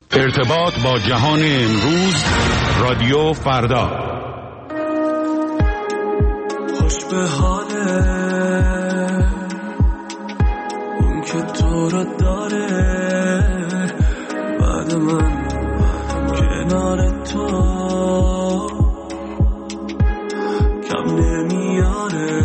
ارتباط با جهان امروز، رادیو فردا. خوش به حاله اون که تو رو داره، بعد من کنار تو کم نمیاره.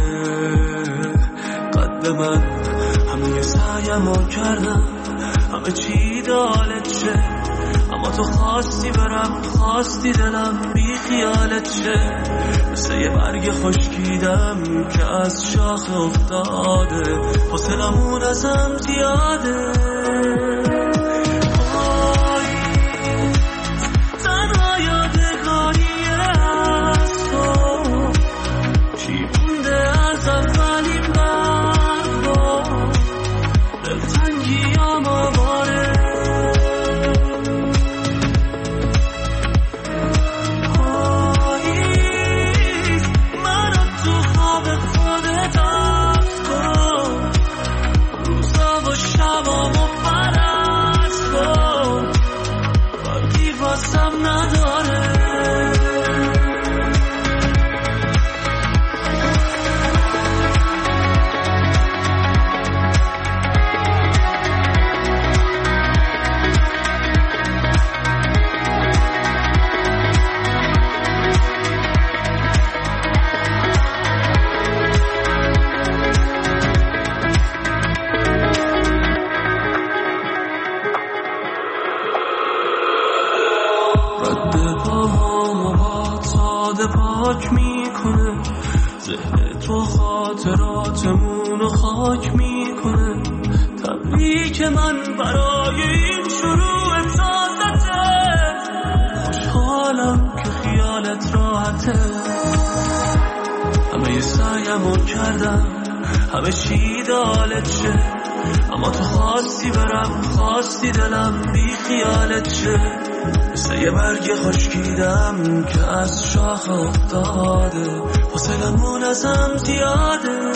قد من همه سعیمو کردم، همه چی دالت شه، اما تو خواستی برم، خواستی دلم بی خیالت شه. مثل یه برگ خشکیدم که از شاخ افتاده، حوصلمون ازم زیاده. تنها یادگاری از تو چی مونده از اولین برها، دلتنگی آماره. پاک میکنه ذهن تو، خاطراتمون رو خاک میکنه. تبریک من برای این شروع تازته، خوشحالم که خیالت راحته. همه سعیمو کردم، همه چی دالت شه، اما تو خواستی برم، خواستی دلم بی خیالت شه. مثل یه برگ خشکیدم که از شاخ افتاده، حوصلمون ازم زیاده.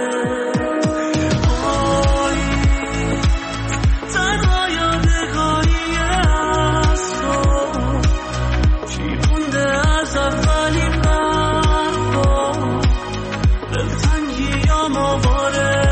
تنها یادگاری از تو چی مونده از اولین برها، دلتنگی آماره.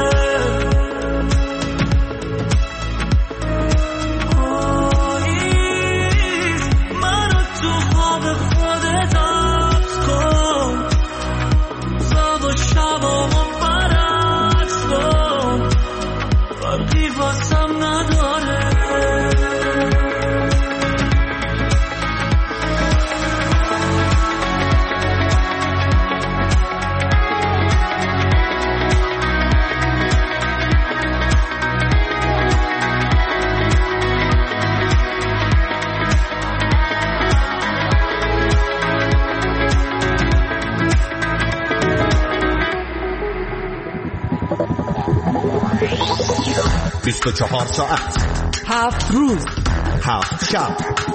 به 24 ساعت 7 روز 7 شب،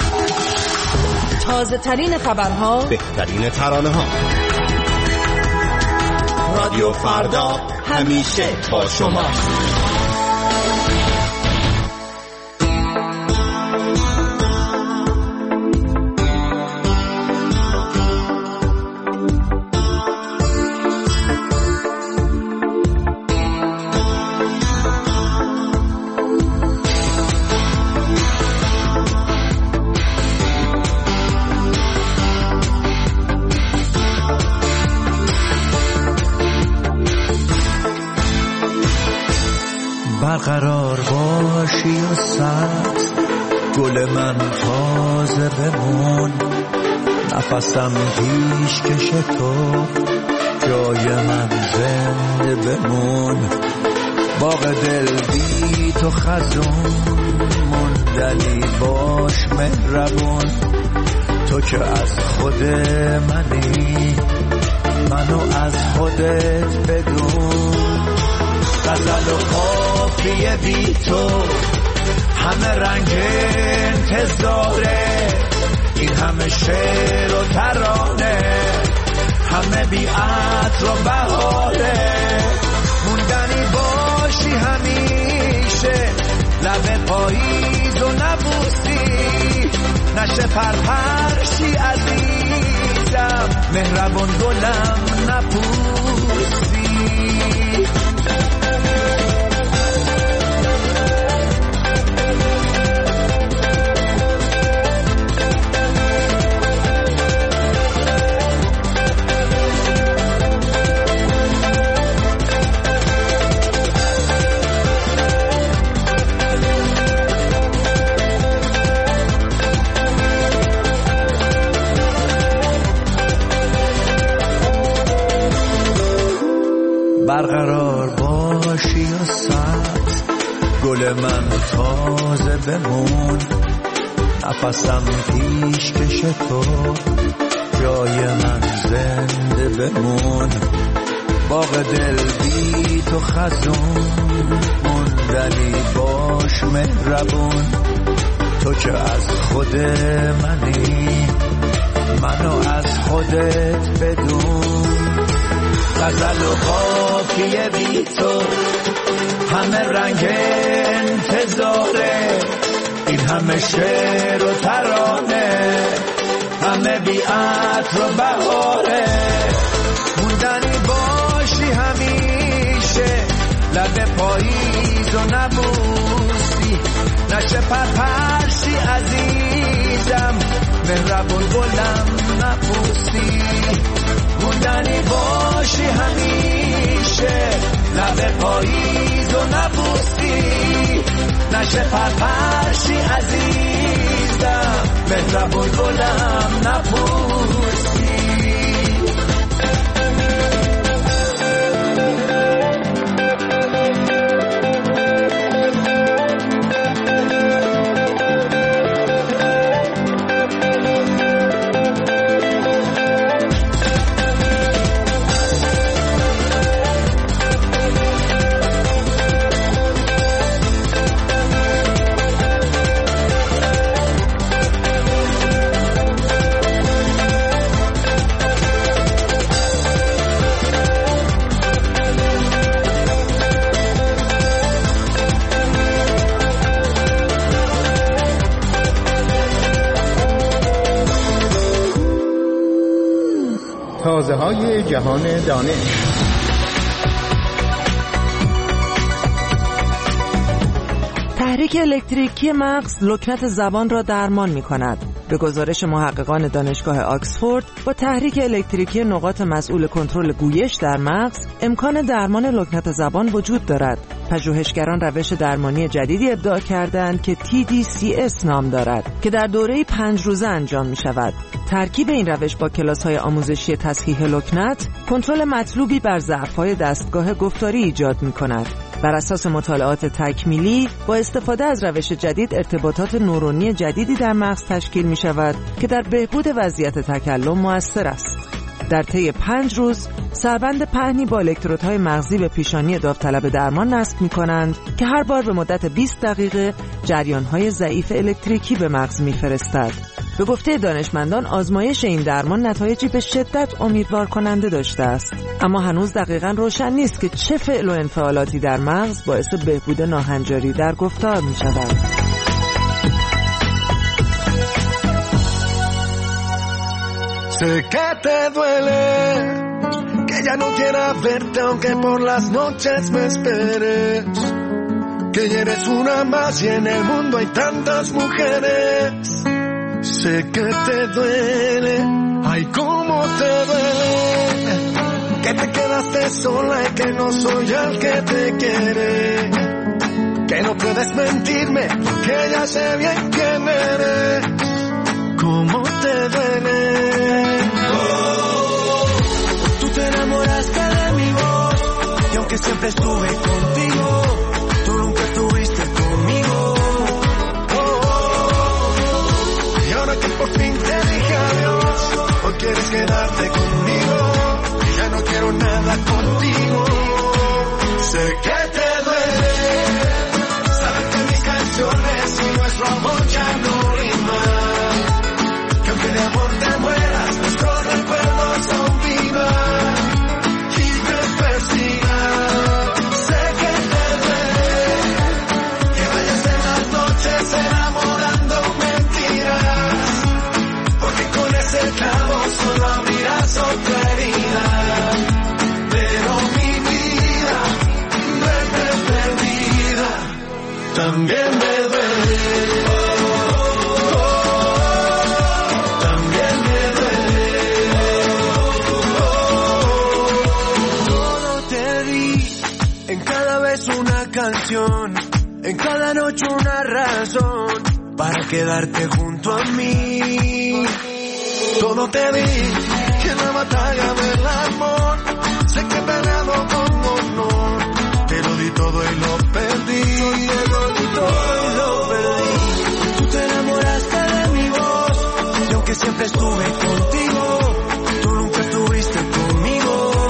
تازه ترین خبرها، بهترین ترانه ها. رادیو فردا همیشه با شما. برقرار باشی و سبز، گل من تازه بمون، نفسم پیش کش تو، جای من زنده بمون. باغ دل بی تو خزون، مندلی باش مهربون. تو که از خود منی، منو از خودت بدون. غزل و قافیه بی تو، همه رنگ انتظاره. این همه شعر و ترانه، همه بی عطر و بهاره. موندنی باشی همیشه، لب پاییز و نبوسی. نشه پرپرشی عزیزم، مهربون گلم نپوسی. برقرار باشی و سبز، گل من تازه بمون، نفسم پیش کش تو، جای من زنده بمون. باغ دل بی تو خزون، موندنی باش مهربون. تو که از خود منی، منو از خودت بدون. غزل و قافیه بی تو، همه رنگ انتظاره. این همه شعر و ترانه، همه بی عطر و بهاره. موندنی باشی همیشه، لب پاییز و نبوسی. نشه پرپرشی عزیزم، مهربون گلم نپوسی. موندنی باشی همیشه، لب پاییز و نبوسی. نشه پرپرشی عزیزم، مهربون گلم نپوسی. تازه‌های جهان دانش. تحریک الکتریکی مغز لکنت زبان را درمان می‌کند. به گزارش محققان دانشگاه آکسفورد، با تحریک الکتریکی نقاط مسئول کنترل گویش در مغز، امکان درمان لکنت زبان وجود دارد. پژوهشگران روش درمانی جدیدی ابداع کردند که TDCS نام دارد که در دوره 5 روزه انجام می‌شود. ترکیب این روش با کلاس‌های آموزشی تصحیح لکنت، کنترل مطلوبی بر ضعف‌های دستگاه گفتاری ایجاد می‌کند. بر اساس مطالعات تکمیلی، با استفاده از روش جدید ارتباطات نورونی جدیدی در مغز تشکیل می شود که در بهبود وضعیت تکلم مؤثر است. در طی 5 روز، سربند پهنی با الکترودهای مغزی به پیشانی داوطلب درمان نصب می کنند که هر بار به مدت 20 دقیقه جریانهای ضعیف الکتریکی به مغز می فرستد. به گفته دانشمندان، آزمایش این درمان نتایجی به شدت امیدوار کننده داشته است، اما هنوز دقیقاً روشن نیست که چه فعل و انفعالاتی در مغز باعث بهبود ناهنجاری در گفتار می شود. Sé que te duele, que ya no quiera verte aunque por las noches me esperes, que ya eres una más y en el mundo hay tantas mujeres. Sé que te duele, ay cómo te duele, que te quedaste sola y que no soy el que te quiere, que no puedes mentirme, que ya sé bien quién eres. ¿Cómo te duele? Oh, tú te enamoraste de mi voz y aunque siempre estuve contigo, tú nunca estuviste conmigo. Oh, y ahora que por fin te dije adiós, hoy quieres quedarte conmigo y ya no quiero nada contigo. Sé que te duele saber que mis canciones y nuestro amor ya no riman. Que de amor te mueras, nuestros recuerdos aún vivan y te persigan. Sé que te duele que vayas en las noches enamorando mentiras, cada noche una razón para quedarte junto a mí. Todo te di que en la batalla del amor sé que he peleado con honor. Te lo di todo y lo perdí. Te lo di todo y lo perdí. Tú te enamoraste de mi voz y aunque siempre estuve contigo, tú nunca estuviste conmigo.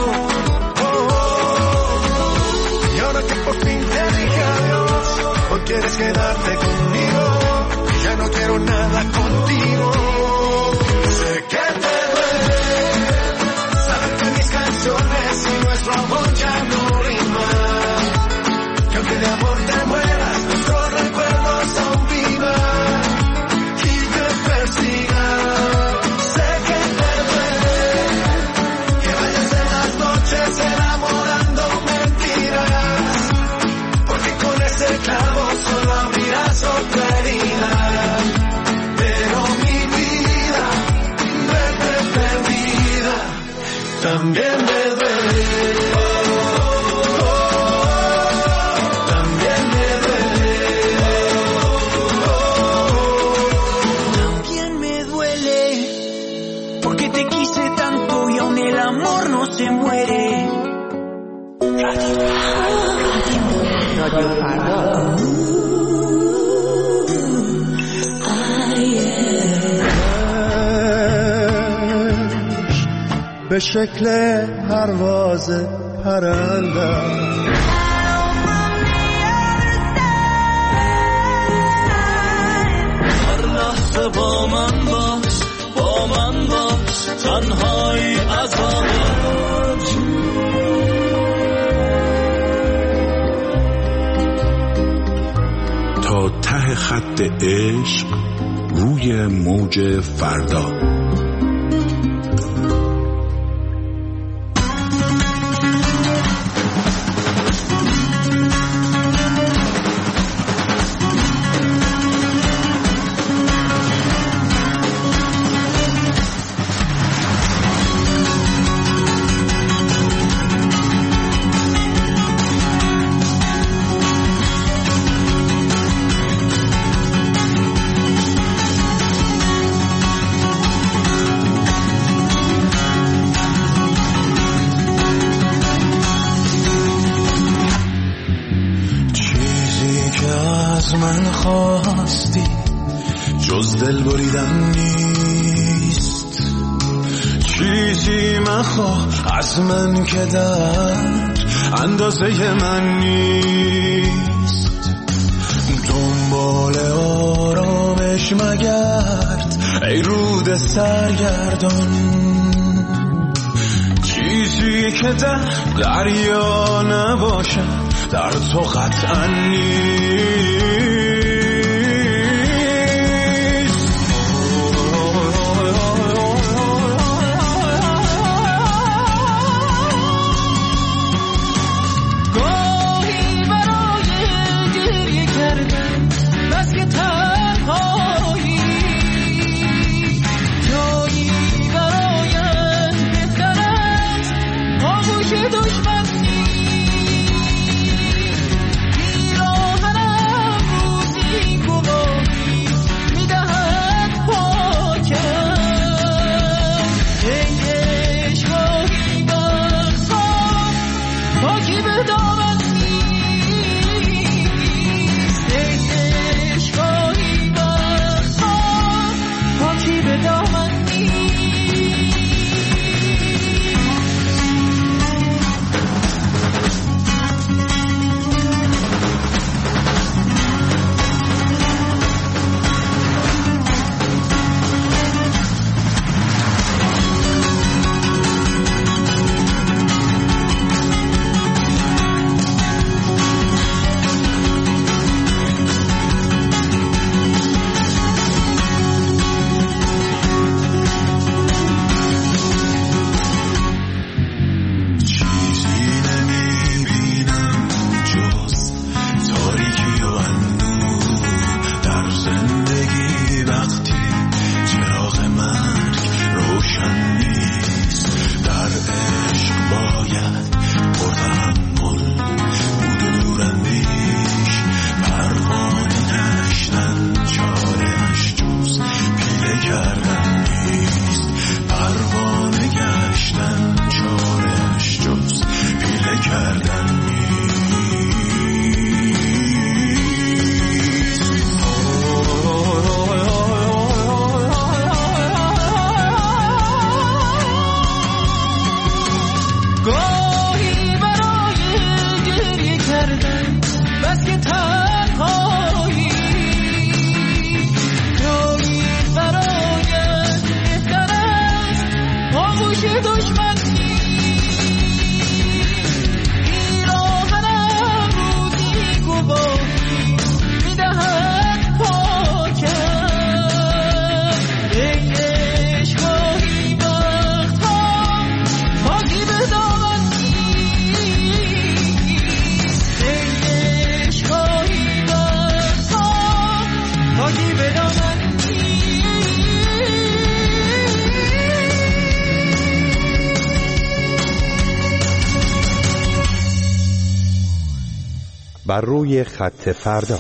Y ahora que por fin te dije adiós, hoy quieres quedarte conmigo. Ya no quiero nada contigo. Sé que te duele saber que mis canciones y nuestro amor ya no riman. Que aunque de amor te mueras, nuestros recuerdos aún vivan y te persigan. Sé que te duele que vayas en las noches enamorando mentiras, porque con ese clavo solo abrirás otra herida. Pero mi vida, verte perdida, también me duele. También me duele, porque te quise tanto y aún el amor no se muere. رادیو فردا. به شکل پرواز پرندم هر لحظه با من باش تنهایی عذابم. تا ته خط عشق روی موج فردا. من خواستی جز دل بریدن نیست، چیزی مخواه از من که در اندازه من نیست. دنبال آرامش مگرد ای رود سرگردان، چیزی که در دریا نباشه در تو قطعا نیست. گاهی برای گریه کردن بس که تنهایی، جایی برایت بهترست آغوش دشمن. بر روی خط فردا.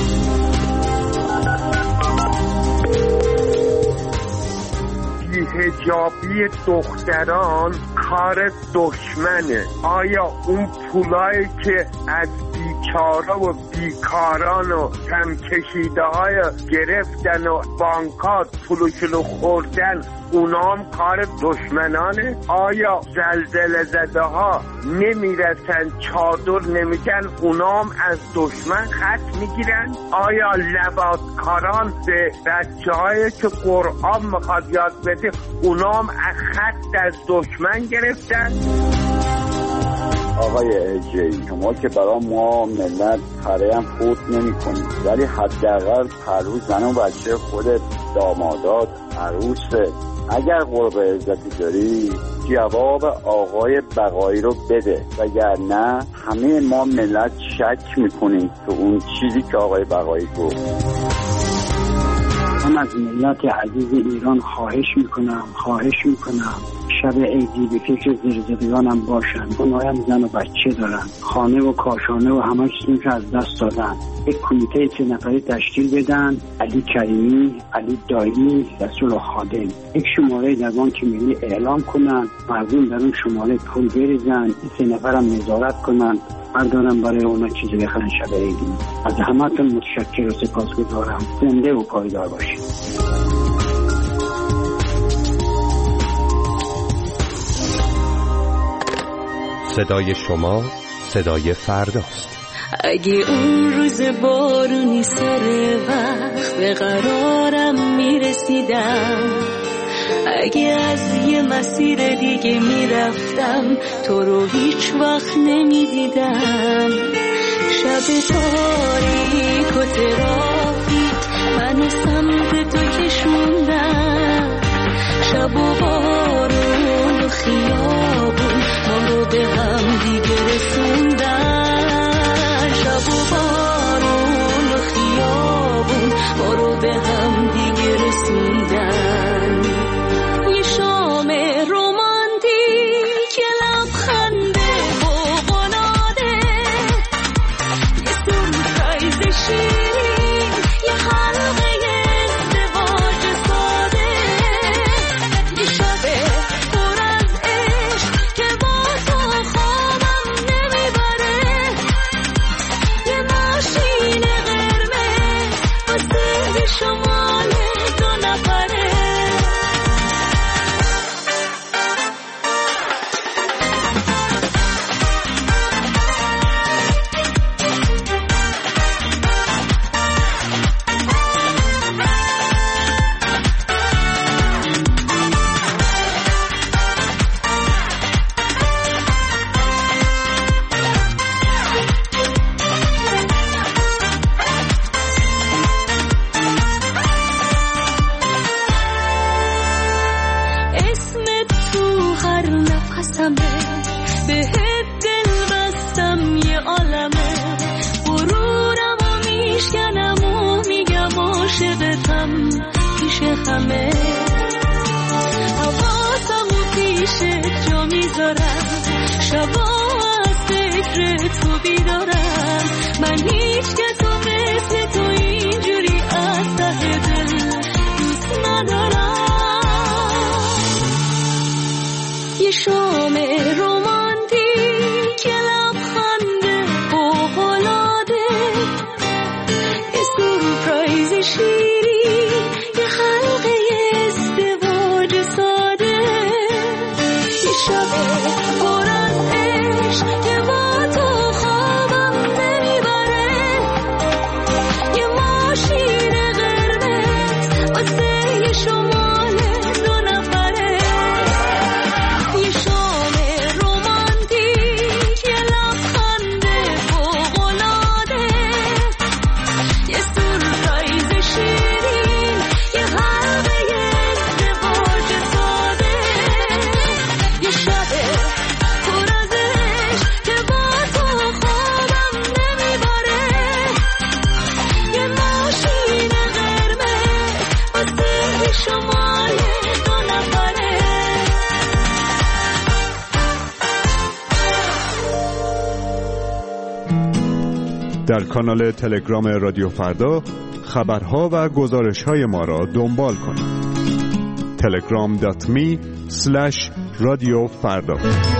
بی‌حجابی دختران کار دشمنه. آیا اون پولایی که از بیچارا و بیکاران و کم کشیده های گرفتن و بانکات پولشونو خوردن اونا هم کار دشمنانه؟ آیا زلزله زده ها نمیرسن چادر نمیگن اونا هم از دشمن خط میگیرن؟ آیا لواطکاران به بچه های که قرآن میخواد یاد بده اونا هم خط از دشمن گرفتن؟ آقای اجی شما که برای ما ملت پره هم فوت نمی کنید، ولی حداقل پرو زن و بچه خودت، دامادات، عروست، اگر قرب عزتی داری جواب آقای بقایی رو بده، وگرنه همه ما ملت شک میکنیم تو اون چیزی که آقای بقایی گفت. من از ملت عزیز ایران خواهش میکنم شب عیدی به فکر زیرزدگانم باشن. اونایم زن و بچه دارن، خانه و کاشانه و همه چیزی که از دست دادن. یک کمیته 3 نفره تشکیل بدن، علی کریمی، علی دایی، رسول خادم. یک شماره در بانک ملی اعلام کنن، مردم در اون شماره پول بریزن، این 3 نفرم نظارت کنن، بردارم برای اونا چیزی بخرن شب عیدی. از همتون متشکر و سپاسگزارم. زنده و پایدار باشید. صدای شما صدای فرداست. اگه اون روز بارونی سر وقت به قرارم میرسیدم، اگه از یه مسیر دیگه میرفتم تو رو هیچ وقت نمیدیدم، شب تاریک و ترافیک منو سمت تو کشوندم، شب و بارون و خیابون ما رو به هم دیگه رسوندن، شب و بارون و خیابون ما رو به هم دیگه رسوندن. یه شام رومانتیک لبخنده فوق‌العاده، یه سورپرایز شیرین، یه حلقه ازدواج ساده، یه شب پر از عشق که با تو خوابم نمیبره، یه ماشین قرمز واسه شمال 2 نفره. اسمت تو هر نفسمه، بهت دل بستم یه عالمه، غرورمو میشکنم و میگم عاشقتم پیش همه، حواسمو پیشت جا میذارم، شبا از فکر تو بیدارم، من هیچ کسو مثل تو اینجوری از ته دل دوست ندارم. یه شام رومانتیک لبخنده فوق‌العاده، یه سورپرایز شیرین، یه حلقه ازدواج ساده، یه شب در کانال تلگرام رادیو فردا خبرها و گزارش‌های ما را دنبال کنید. telegram.me/رادیوفردا.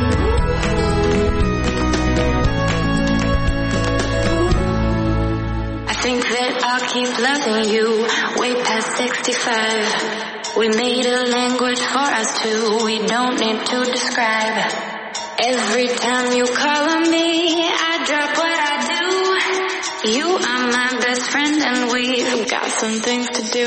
I think that I'll keep loving you way past 65. We made a language for us two, we don't need to describe. Every time you call on me, I drop what I do. You are my best friend and we've got some things to do.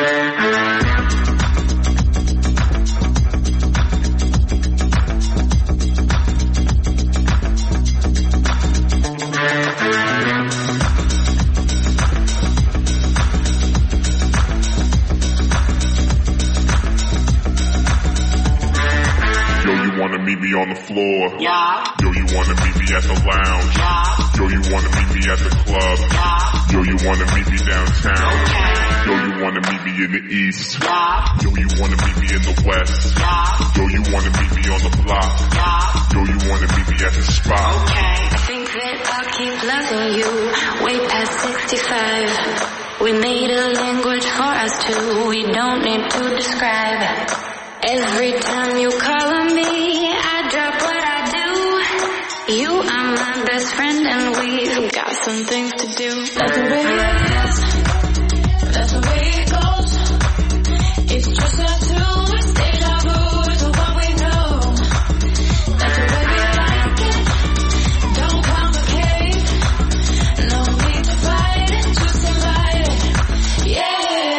Meet me on the floor. Yeah. Yo, you wanna meet me at the lounge. Yeah. Yo, you wanna meet me at the club. Yeah. Yo, you wanna meet me downtown. Okay. Yo, you wanna meet me in the east. Yeah. Yo, you wanna meet me in the west. Yeah. Yo, you wanna meet me on the block. Yeah. Yo, you wanna meet me at the spot. Okay. I think that I'll keep loving you way past 65. We made a language for us two, we don't need to describe. Every time you call on me, I drop what I do. You are my best friend and we've got some things to do. That's the way it is. That's the way it goes. It's just us two. It's deja vu. It's what we know. That's the way we like it. Don't complicate. No need to fight it. Just invite it. Yeah.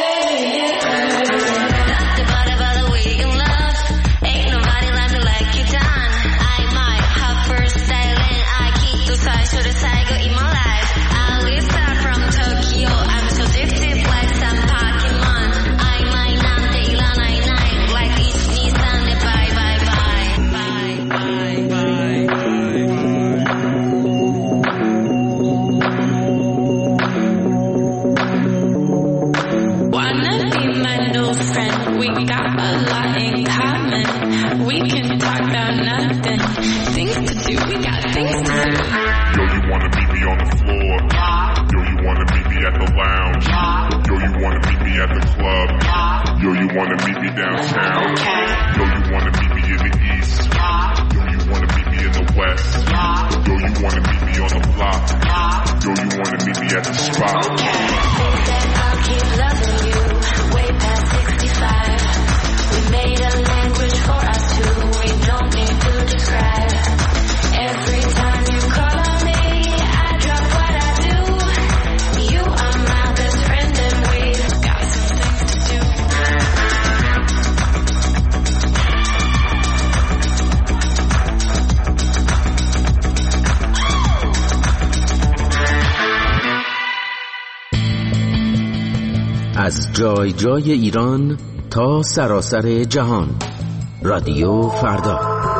Wanna meet me downtown. Okay. Yo, you wanna meet me in the east. Yeah. Yo, you wanna meet me in the west. Yeah. Yo, you wanna meet me on the block. Yeah. Yo, you wanna meet me at the spot. Okay. I'll keep loving you way past 65. We made a language for us two, we don't need to describe. Every time you call on me, I drop what I do. You are my best friend and we've got some things to do. از جای جای ایران تا سراسر جهان، رادیو فردا.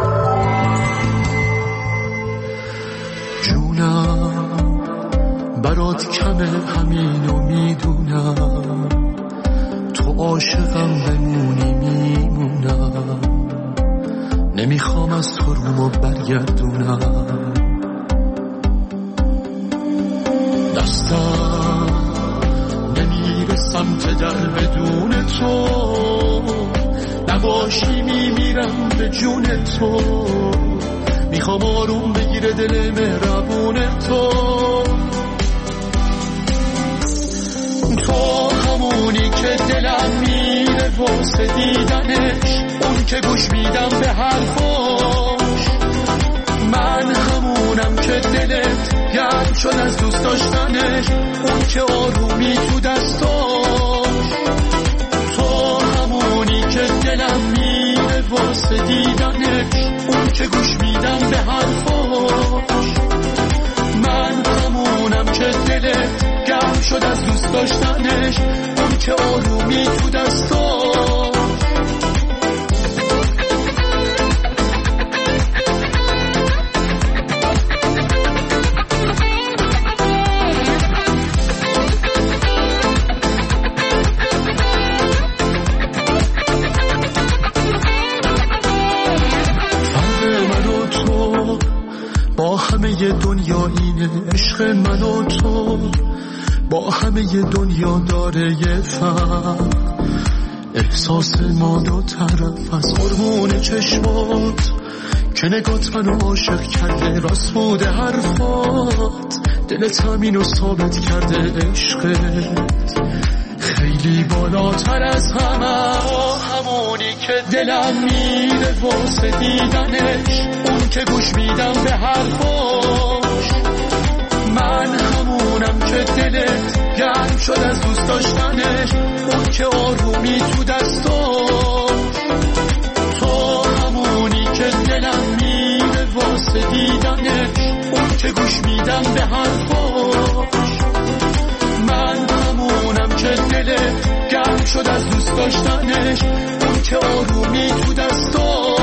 جونم برات کمه همینو میدونم، تو عاشقم بمونی میمونم، نمیخوام از تو رومو برگردونم. دستم نمیره سمت در بدون تو، نباشی میمیرم به جون تو، میخوام آروم بگیره دل مهربون تو. تو همونی که دلم میره واسه دیدنش، اون که گوش میدم به حرفاش. من همونم که دلت گرم شد از دوست داشتنش، اون که آرومی تو دستاش. تو همونی که دلم میره واسه دیدنش، اون که گوش میدم به حرفاش. من همونم که دلت گرم شد از دوست داشتنش، اون که آرومی تو دستاش. با همه دنیا اینه، عشق من و تو با همه دنیا داره یه فرق، احساس ما دو طرف از قربون چشمات که نگات منو عاشق کرده، راست بوده حرفات، دلت همینو ثابت کرده، عشقت خیلی بالاتر از همه، همونی که دلم میره واسه دیدنش، اون که گوش میدم به حرفاش، من همونم که دلت گرم شد از دوست داشتنش، اون که آرومی تو دستاش، تو همونی که دلم میره واسه دیدنش، اون که گوش میدم به حرفاش، من همونم که دلت گرم شد از دوست داشتنش، اون که آرومی تو دستاش.